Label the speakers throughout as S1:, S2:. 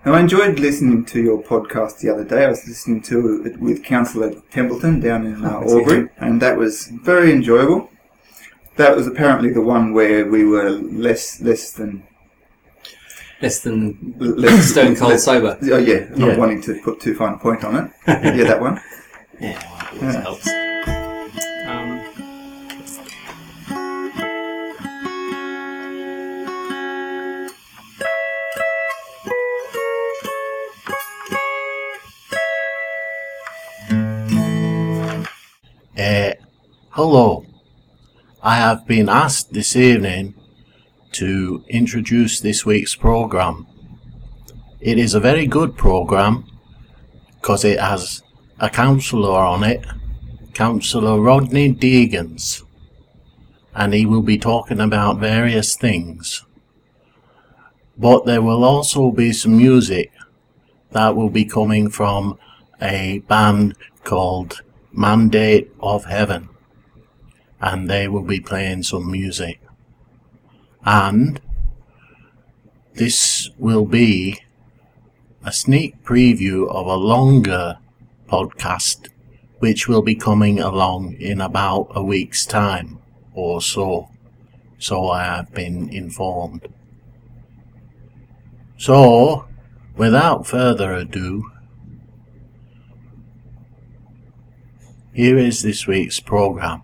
S1: Now, I enjoyed listening to your podcast the other day. I was listening to it with Councillor Templeton down in Albury, and that was very enjoyable. That was apparently the one where we were less than
S2: stone cold sober.
S1: Oh yeah, not wanting to put too fine a point on it. Yeah, that one.
S2: Yeah, it always helps.
S3: Hello. I have been asked this evening to introduce this week's programme. It is a very good programme because it has a councillor on it, Councillor Rodney Deegans, and he will be talking about various things. But there will also be some music that will be coming from a band called Mandate of Heaven, and they will be playing some music. And this will be a sneak preview of a longer podcast which will be coming along in about a week's time or so. So I have been informed. So, without further ado, here is this week's programme.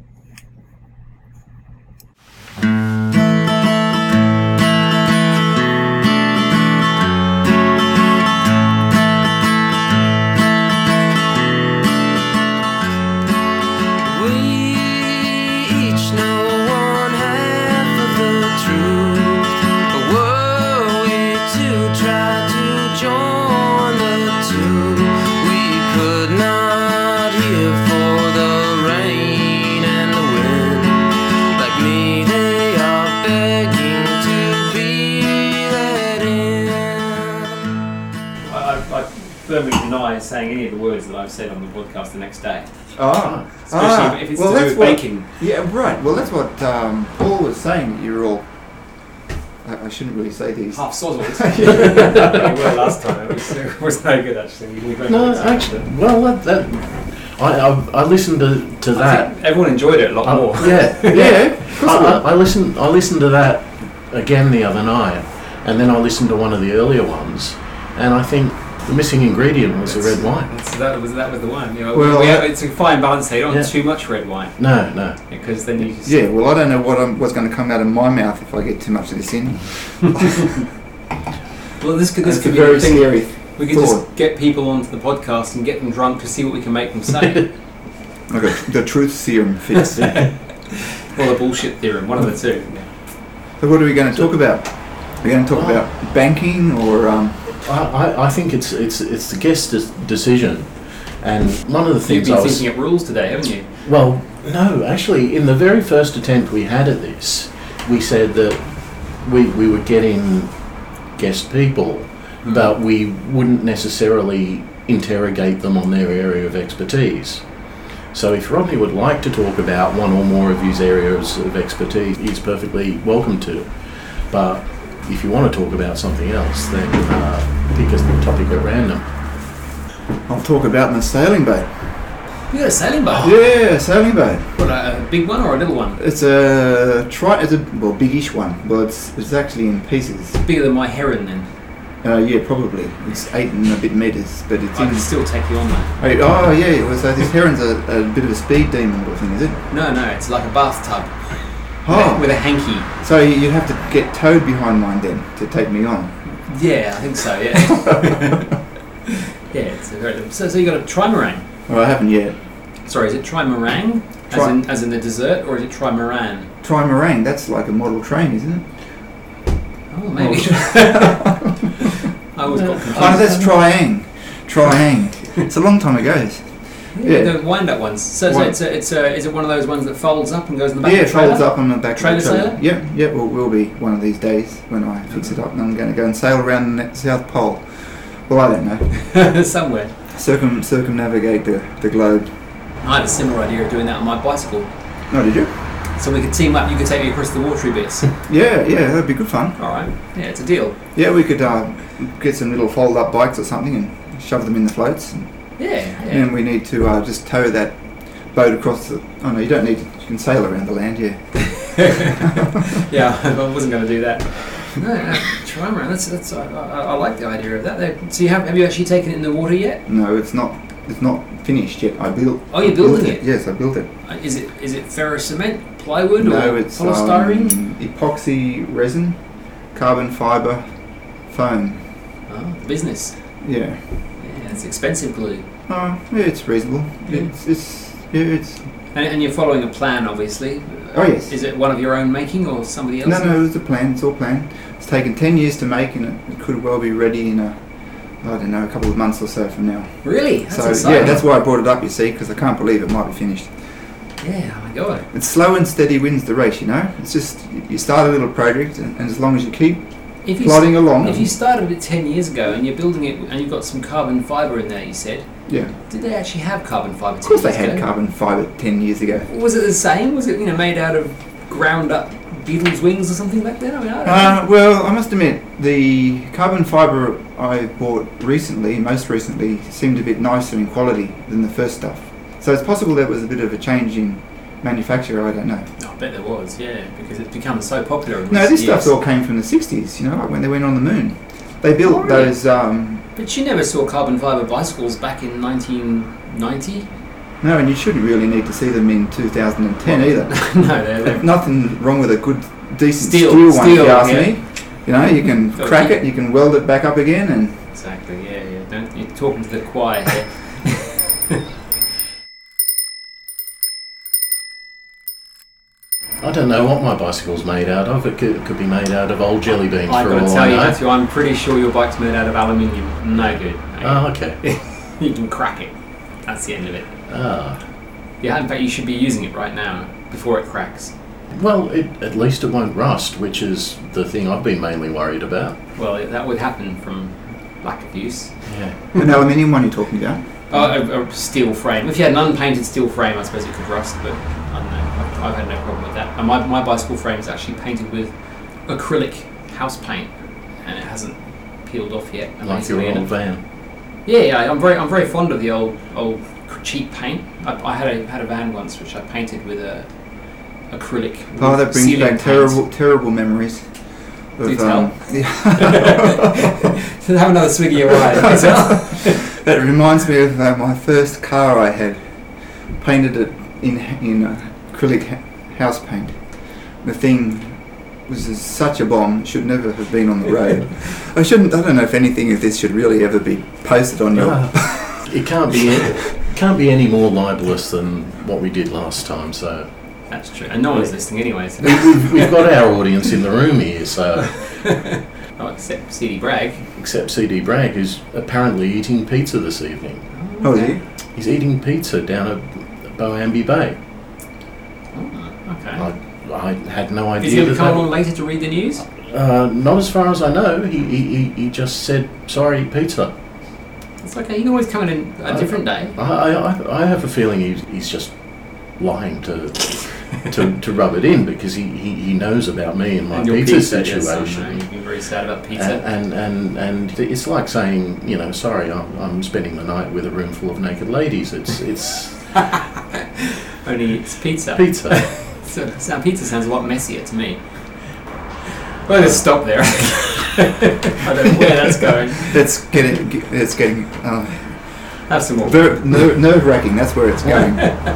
S2: Firmly deny saying any of the words that I've said on the podcast the next day.
S1: Especially
S2: if it's to do with baking.
S1: Yeah, right. Well, that's what Paul was saying. You're all... I shouldn't really say these.
S2: Half sozzled. We were last time. It was no good, actually.
S3: No, actually, well, I listened to that.
S2: Everyone enjoyed it a lot more.
S3: Yeah. I listened to that again the other night, and then I listened to one of the earlier ones, and I think the missing ingredient was the red wine.
S2: That was the one. You know, it's a fine balance here. You don't want too much red wine.
S3: No.
S2: Because then you just...
S1: Yeah, well, I don't know what's going to come out of my mouth if I get too much of this in.
S2: Well, this could be
S1: very scary.
S2: We could just get people onto the podcast and get them drunk to see what we can make them say.
S1: Okay, the truth serum fits.
S2: Or the bullshit theorem, one of the two.
S1: So what are we going to talk about? We're going to talk about banking or...
S3: I think it's the guest's decision, and one of the things
S2: you've been thinking of rules today, haven't you?
S3: Well, no, actually, in the very first attempt we had at this, we said that we were getting guest people, but we wouldn't necessarily interrogate them on their area of expertise. So if Rodney would like to talk about one or more of his areas of expertise, he's perfectly welcome to. But if you want to talk about something else, then pick a topic at random.
S1: I'll talk about my sailing boat.
S2: You got a sailing boat?
S1: Yeah, a sailing boat.
S2: What, a big one or a little one?
S1: It's a biggish one. Well, it's actually in pieces.
S2: Bigger than my heron, then?
S1: Yeah, probably. It's 8 and a bit metres, but it's
S2: I can still take you on that.
S1: Oh, yeah. Well, so this heron's a bit of a speed demon or thing, is it?
S2: No, it's like a bathtub.
S1: Oh.
S2: With a hanky.
S1: So you'd have to get towed behind mine then to take me on?
S2: Yeah, I think so, yeah. Yeah, it's a very... So you got a trimarang?
S1: Well, I haven't yet.
S2: Sorry, is it trimarang? As in the dessert, or is it trimaran?
S1: Trimarang, that's like a model train, isn't it?
S2: Oh, maybe. I always got confused.
S1: Oh, that's Triang. It's a long time ago.
S2: Yeah, the wind-up ones. So is it one of those ones that folds up and goes in the back of the trailer?
S1: Yeah, it folds up on the back
S2: trailer
S1: of the trailer.
S2: Sailor?
S1: Yeah, well, will be one of these days when I fix it up, and I'm going to go and sail around the South Pole. Well, I don't know.
S2: Somewhere.
S1: Circumnavigate the globe.
S2: I had a similar idea of doing that on my bicycle.
S1: Oh, did you?
S2: So we could team up. You could take me across the watery bits.
S1: Yeah, that'd be good fun.
S2: All right. Yeah, it's a deal.
S1: Yeah, we could get some little fold-up bikes or something and shove them in the floats.
S2: Yeah.
S1: And we need to just tow that boat across the... Oh, no, you don't need to... You can sail around the land, yeah.
S2: Yeah, I wasn't going to do that. No, trimaran. That's. I like the idea of that. So have you actually taken it in the water yet?
S1: No, it's not finished yet. I built...
S2: Oh, you're building it?
S1: Yes, I built it.
S2: Is it ferrous cement, plywood,
S1: No,
S2: or
S1: it's
S2: polystyrene?
S1: epoxy resin, carbon fibre, foam.
S2: Oh, the business.
S1: Yeah.
S2: Yeah, it's expensive glue.
S1: Yeah, it's reasonable.
S2: Yeah.
S1: It's.
S2: And you're following a plan, obviously.
S1: Oh yes.
S2: Is it one of your own making or somebody else's?
S1: No, it's a plan. It's all planned. It's taken 10 years to make, and it could well be ready in a couple of months or so from now.
S2: Really? That's
S1: so
S2: exciting.
S1: yeah, that's why I brought it up. You see, because I can't believe it might be finished.
S2: Yeah, oh my God.
S1: It's slow and steady wins the race. You know, it's just you start a little project, and as long as you keep plodding along.
S2: If you started it 10 years ago and you're building it and you've got some carbon fibre in there, you said.
S1: Yeah.
S2: Did they actually have carbon fibre 10 years ago?
S1: Of course they had carbon fibre 10 years ago.
S2: Was it the same? Was it made out of ground up beetles' wings or something like that? I mean, I don't know.
S1: Well, I must admit, the carbon fibre I bought most recently, seemed a bit nicer in quality than the first stuff. So it's possible there was a bit of a change in manufacture, I don't know.
S2: I bet there was, yeah, because it's become so popular.
S1: No, this stuff all came from the 60s, like when they went on the moon. They built those...
S2: But you never saw carbon fibre bicycles back in 1990?
S1: No, and you shouldn't really need to see them in 2010 either.
S2: No, they're
S1: nothing wrong with a good, decent
S2: steel
S1: one, if you ask
S2: yeah.
S1: me. You can crack it, you can weld it back up again, and...
S2: Exactly, yeah. You're talking to the choir here.
S3: I don't know what my bicycle's made out of. It could be made out of old jelly beans.
S2: I've got to
S3: all
S2: tell
S3: I
S2: you,
S3: know.
S2: Matthew, I'm pretty sure your bike's made out of aluminium. No good.
S3: Oh, okay.
S2: You can crack it. That's the end of it.
S3: Ah.
S2: Yeah, in fact, you should be using it right now before it cracks.
S3: Well, at least it won't rust, which is the thing I've been mainly worried about.
S2: Well, that would happen from lack of use.
S3: Yeah.
S1: An aluminium one you're talking about?
S2: A steel frame. If you had an unpainted steel frame, I suppose it could rust, but I don't know. I've had no problem with that. And my bicycle frame is actually painted with acrylic house paint, and it hasn't peeled off yet.
S3: Like your old van.
S2: Yeah, I'm very fond of the old cheap paint. I had a van once which I painted with a acrylic.
S1: Oh, that brings back terrible memories.
S2: Do tell. So have another swig of your wine. Do tell.
S1: That reminds me of my first car I had. Painted it in acrylic house paint. The thing was such a bomb. It should never have been on the road. I don't know if anything of this should really ever be posted on your...
S3: It can't be any more libelous than what we did last time, so...
S2: That's true. And no one's listening anyway. So.
S3: We've got our audience in the room here, so...
S2: Oh, except CD Bragg.
S3: Except CD Bragg, who's apparently eating pizza this evening.
S1: Oh, is he?
S3: He's eating pizza down at Boambi Bay.
S2: Oh, okay.
S3: I had no idea.
S2: Is he going to come along later to read the news?
S3: Not as far as I know. He just said, sorry, pizza.
S2: It's okay. He can always come in a different day.
S3: I have a feeling he's just lying to rub it in, because he knows about me and my pizza situation.
S2: Yes, you've been very sad about pizza.
S3: And it's like saying, sorry, I'm spending the night with a room full of naked ladies. It's
S2: Only it's pizza.
S3: Pizza.
S2: So pizza sounds a lot messier to me. Well, let's stop there. I don't know where that's going.
S1: It's getting.
S2: Have some more.
S1: Nerve-wracking. That's where it's going.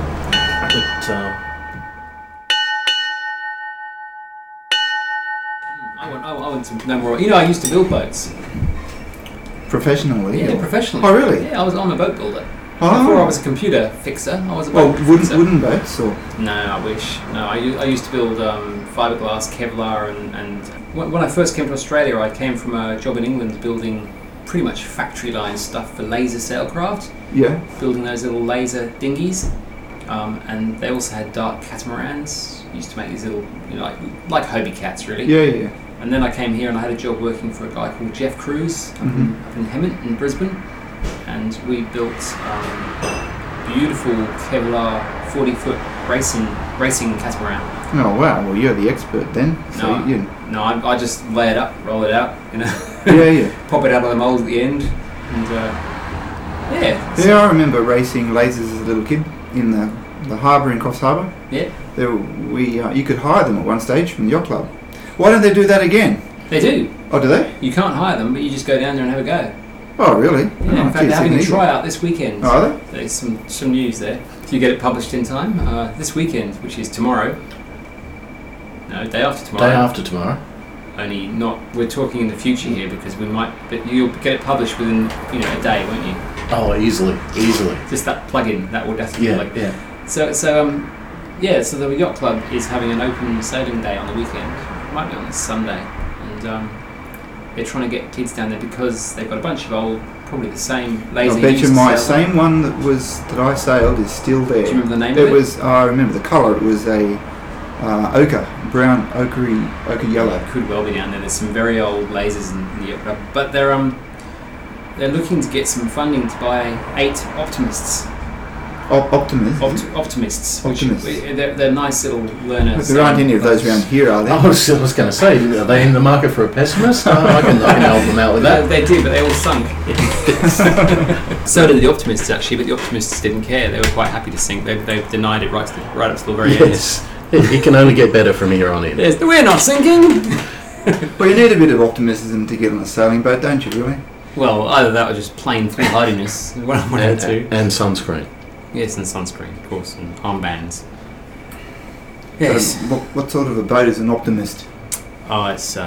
S2: I want to know more. I used to build boats.
S1: Professionally?
S2: Yeah, professionally.
S1: Oh, really?
S2: Yeah, I'm a boat builder.
S1: Oh.
S2: Before I was a computer fixer, I was a boat fixer.
S1: Wooden boats, or?
S2: No, I wish. No, I used to build fiberglass, Kevlar, and when I first came to Australia, I came from a job in England building pretty much factory line stuff for laser sailcraft.
S1: Yeah.
S2: Building those little laser dinghies, and they also had dark catamarans. Used to make these little, like Hobie cats, really.
S1: Yeah.
S2: And then I came here and I had a job working for a guy called Jeff Cruz up in Hemmant in Brisbane, and we built beautiful Kevlar 40-foot racing catamaran.
S1: Oh wow! Well, you're the expert then. So
S2: No, I just lay it up, roll it out,
S1: Yeah.
S2: pop it out of the mould at the end, and
S1: Yeah, I remember racing lasers as a little kid in the harbour in Coffs Harbour.
S2: Yeah.
S1: You could hire them at one stage from the yacht club. Why don't they do that again?
S2: They do.
S1: Oh, do they?
S2: You can't hire them, but you just go down there and have a go.
S1: Oh, really?
S2: Yeah, in fact, they're having a tryout this weekend.
S1: Oh, are they?
S2: There's some news there. If you get it published in time, this weekend, which is tomorrow. No, day after tomorrow.
S3: Day after tomorrow.
S2: Only not. We're talking in the future here because we might. But you'll get it published within a day, won't you?
S3: Oh, easily.
S2: Just that plug-in, that Audacity plug.
S3: Yeah.
S2: So the yacht club is having an open sailing day on the weekend. It might be on Sunday, and they're trying to get kids down there because they've got a bunch of old, probably the same laser.
S1: I bet you my same one that I sailed is still there.
S2: Do you remember the name of it?
S1: It was. I remember the colour. It was a brown ochre yellow.
S2: It could well be down there. There's some very old lasers in the yacht club, but they're looking to get some funding to buy 8 Optimists. Optimists. They're nice little learners.
S1: There aren't any of those around here, are there?
S3: I was going to say, are they in the market for a pessimist? I can help them out with that.
S2: They do, but they all sunk. So did the Optimists, actually, but the Optimists didn't care. They were quite happy to sink. They've denied it right up to the very end.
S3: Yes, it can only get better from here on in.
S2: Yes, we're not sinking!
S1: Well, you need a bit of optimism to get on a sailing boat, don't you, really?
S2: Well, either that or just plain foolhardiness. One of the two.
S3: And sunscreen.
S2: Yes, and sunscreen, of course, and armbands. Yes.
S1: So what sort of a boat is an Optimist?
S2: Oh,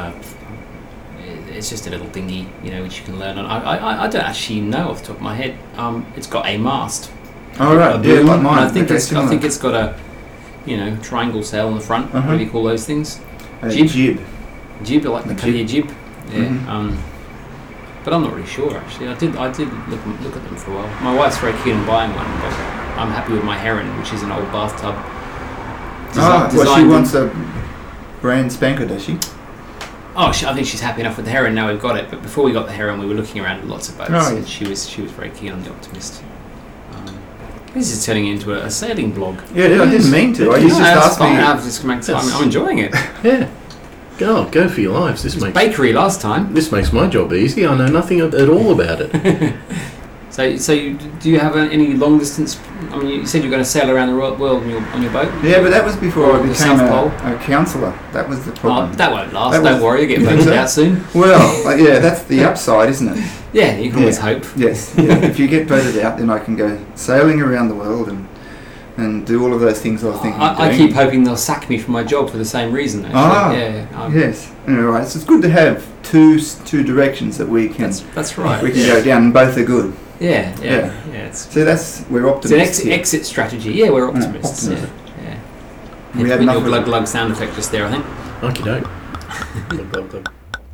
S2: it's just a little dinghy, which you can learn on. I don't actually know off the top of my head. It's got a mast.
S1: Oh right, like mine.
S2: I think it's got a triangle sail on the front. What do you call those things?
S1: Jib.
S2: Jib, like the clear jib. Yeah.
S1: Mm-hmm.
S2: But I'm not really sure actually. I did look at them for a while. My wife's very keen on buying one, but I'm happy with my Heron, which is an old bathtub.
S1: She wants a brand spanker, does she?
S2: Oh, I think she's happy enough with the Heron now we've got it. But before we got the Heron, we were looking around at lots of boats, and she was very keen on the Optimist. This is turning into a sailing blog.
S1: Yeah, I didn't mean to. You just asked me.
S2: I'm enjoying it.
S3: Yeah. Go for your lives. This makes
S2: bakery last time.
S3: This makes my job easy. I know nothing at all about it.
S2: So do you have any long distance? I mean, you said you're going to sail around the world on your boat.
S1: Yeah, but that was before I became a counsellor. That was the problem.
S2: Oh, that won't last. Don't worry, you'll get voted out soon.
S1: Well, that's the upside, isn't it?
S2: Yeah, you can always hope.
S1: Yes. Yeah. If you get voted out, then I can go sailing around the world and do all of those things I was thinking of doing.
S2: I keep hoping they'll sack me from my job for the same reason, actually.
S1: Yes. All right. So it's good to have two directions that we can...
S2: That's right.
S1: We can go down, and both are good.
S2: Yeah.
S1: So we're optimists.
S2: It's an exit strategy. Yeah, we're optimists. Yeah. We had your glug glug sound effect just there, I think.
S3: Okie doke. Glug glug.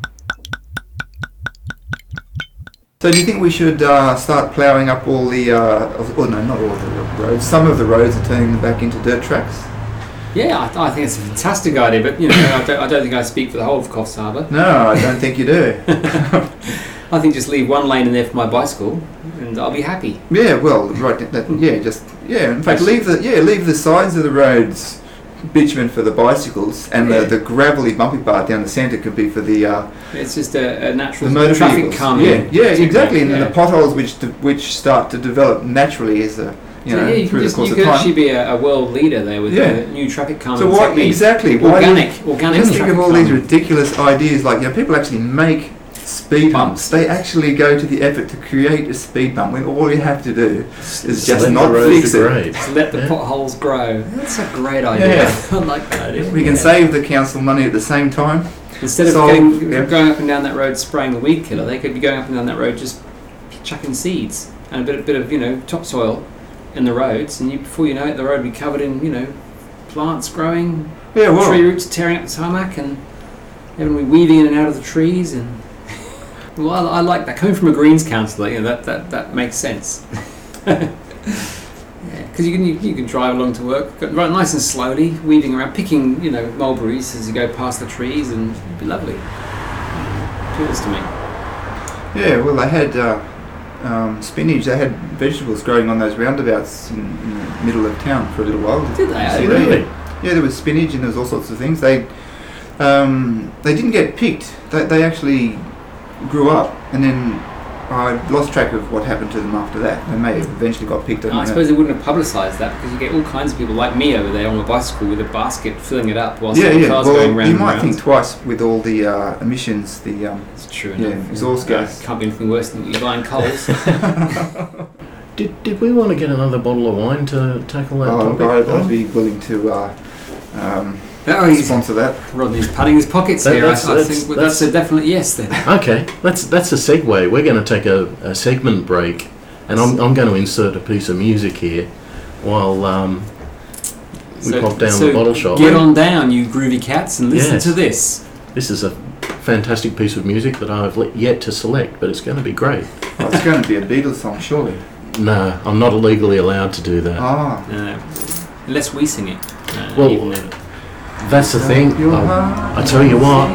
S1: So do you think we should start ploughing up all the... not all of the roads. Some of the roads are turning them back into dirt tracks.
S2: Yeah, I think it's a fantastic idea, but I don't think I speak for the whole of Coffs Harbour.
S1: No, I don't think you do.
S2: I think just leave one lane in there for my bicycle, and I'll be happy.
S1: Yeah, well, right. In fact, leave the sides of the roads bitumen for the bicycles, and the gravelly bumpy part down the centre could be for the.
S2: It's just a natural
S1: traffic
S2: calming.
S1: Yeah, exactly, and the potholes which start to develop naturally as a. You
S2: could actually be a world leader there with new traffic calming.
S1: So what exactly?
S2: Organic.
S1: Just think of all these ridiculous ideas, like people actually make speed bumps. They actually go to the effort to create a speed bump when all you have to do is just not fix it.
S2: Just let the potholes grow. That's a great idea. I like that idea.
S1: We can save the council money at the same time.
S2: Instead of going up and down that road spraying the weed killer, they could be going up and down that road just chucking seeds and a bit of topsoil in the roads, and before you know it, the road will be covered in plants growing, tree roots tearing up the tarmac, and everyone will be weaving in and out of the trees. And well, I like that. Coming from a Greens councillor, that makes sense. Because you can drive along to work, right nice and slowly, weaving around, picking mulberries as you go past the trees, and it'd be lovely. Appeals to me.
S1: Yeah, well, they had spinach. They had vegetables growing on those roundabouts in the middle of town for a little while.
S2: Did they?
S3: Really?
S1: Yeah, there was spinach and there was all sorts of things. They didn't get picked. They actually grew up, and then I lost track of what happened to them after that. They may have eventually got picked.
S2: I suppose they wouldn't have publicised that because you get all kinds of people like me over there on a bicycle with a basket filling it up whilst the cars going round
S1: you
S2: and
S1: might
S2: round.
S1: think twice with all the emissions.
S2: It's true.
S1: Exhaust gas.
S2: Can't be anything worse than you buying coals.
S3: Did we want to get another bottle of wine to tackle that topic?
S1: I'd be willing to sponsor that.
S2: Rodney's patting his pockets here. I think that's a definite yes then.
S3: Okay, that's a segue. We're going to take a segment break, and I'm going to insert a piece of music here while we pop down the bottle shop.
S2: Get on down, you groovy cats, and listen to this.
S3: This is a fantastic piece of music that I've yet to select, but it's going to be great.
S1: Oh, it's going to be a Beatles song, surely.
S3: No, I'm not legally allowed to do that.
S2: Unless we sing it.
S3: That's the thing. I tell you what.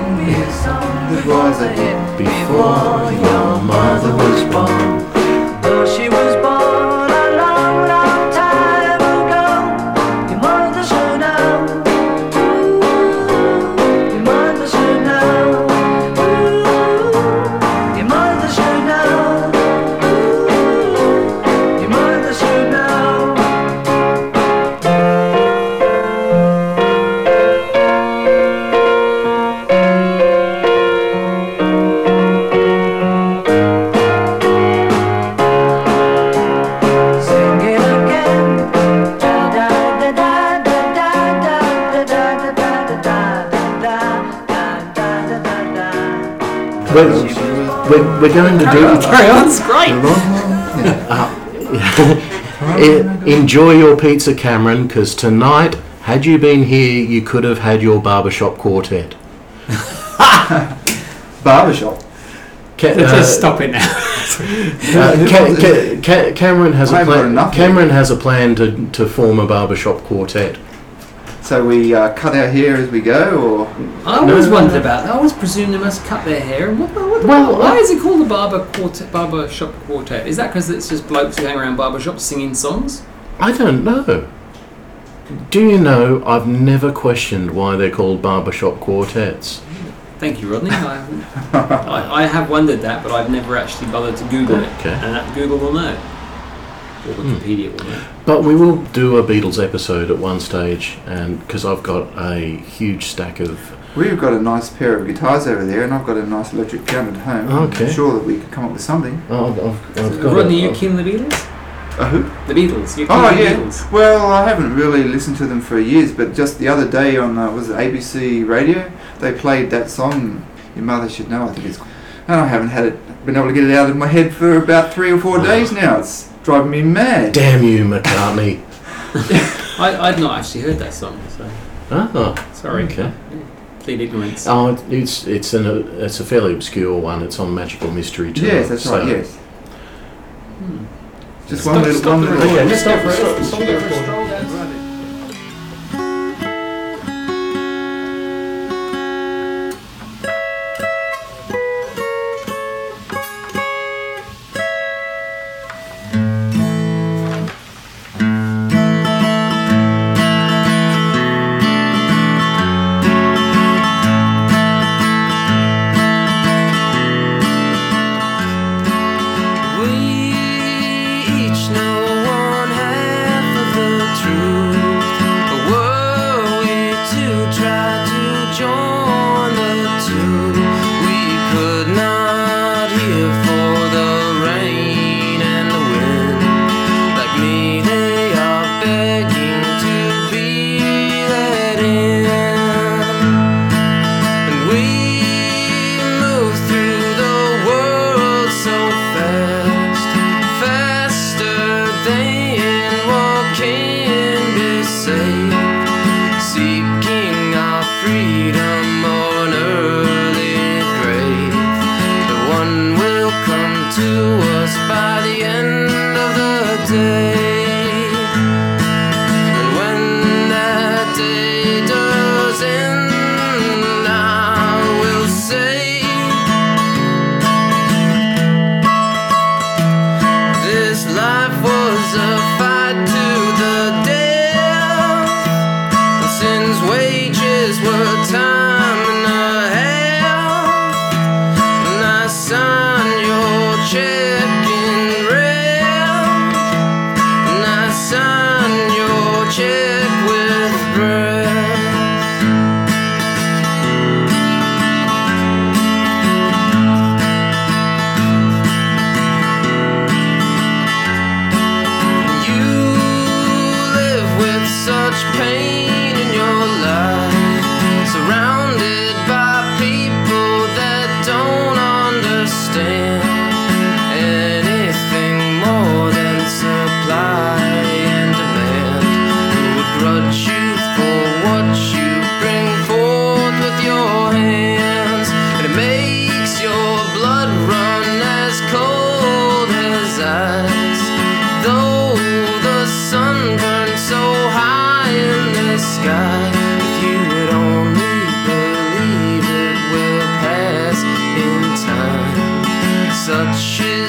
S3: Before your mother was born.
S4: Though she was born a long, long time ago, your mother should know. Your mother should know. Your mother should know. Your mother should know.
S3: We're going to do...
S2: Carry on, it's great.
S3: Enjoy your pizza, Cameron, because tonight, had you been here, you could have had your barbershop quartet.
S1: Barbershop?
S2: Just stop it now.
S3: Cameron has a plan. Cameron has a plan to form a barbershop quartet.
S1: So we cut our hair as we go, or
S2: I always wondered about that. I always presumed they must cut their hair. And why is it called the barber shop quartet? Is that because it's just blokes who hang around barber shops singing songs?
S3: I don't know. Do you know? I've never questioned why they're called barbershop quartets.
S2: Thank you, Rodney. I have wondered that, but I've never actually bothered to Google it.
S3: Okay.
S2: And Google will know. Or Wikipedia will know.
S3: But we will do a Beatles episode at one stage, and because I've got a huge stack of...
S1: We've got a nice pair of guitars over there, and I've got a nice electric piano at home.
S3: Okay.
S1: I'm sure that we could come up with something.
S3: I've got
S2: Rodney, you keen the Beatles?
S1: Who?
S2: The Beatles. You keen the Beatles?
S1: Well, I haven't really listened to them for years, but just the other day on was it ABC Radio, they played that song, Your Mother Should Know, I think it's called. And I haven't been able to get it out of my head for about 3 or 4 days now. It's driving me mad.
S3: Damn you, McCartney.
S2: I'd not actually heard that song, so...
S3: Oh,
S2: sorry.
S3: Okay.
S2: Plead ignorance.
S3: Oh, it's a fairly obscure one. It's on Magical Mystery Tour.
S1: Yes, that's right, yes. Just
S2: Stop
S1: one little...
S2: Okay,
S3: just
S2: stop
S3: go for a
S2: stroll down.
S4: Life was a fight to the death.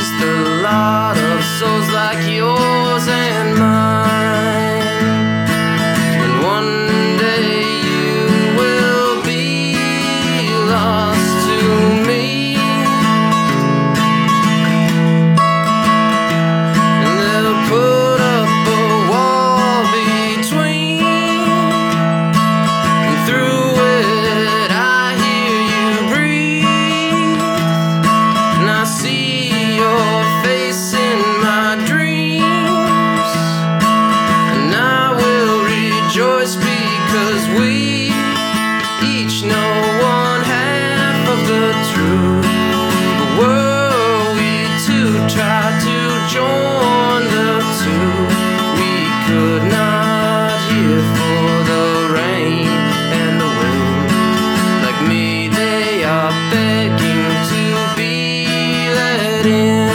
S5: just a lot of souls like yours and mine. And one day you will be lost to me. And they'll put up a wall between, and through it I hear you breathe. And I see your face in my dreams, and I will rejoice because we each know one half of the truth. But were we to try to join the two, we could not hear for the rain and the wind. Like me, they are begging to be let in.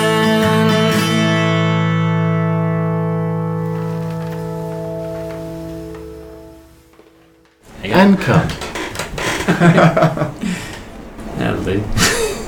S3: And cut.
S2: That'll do.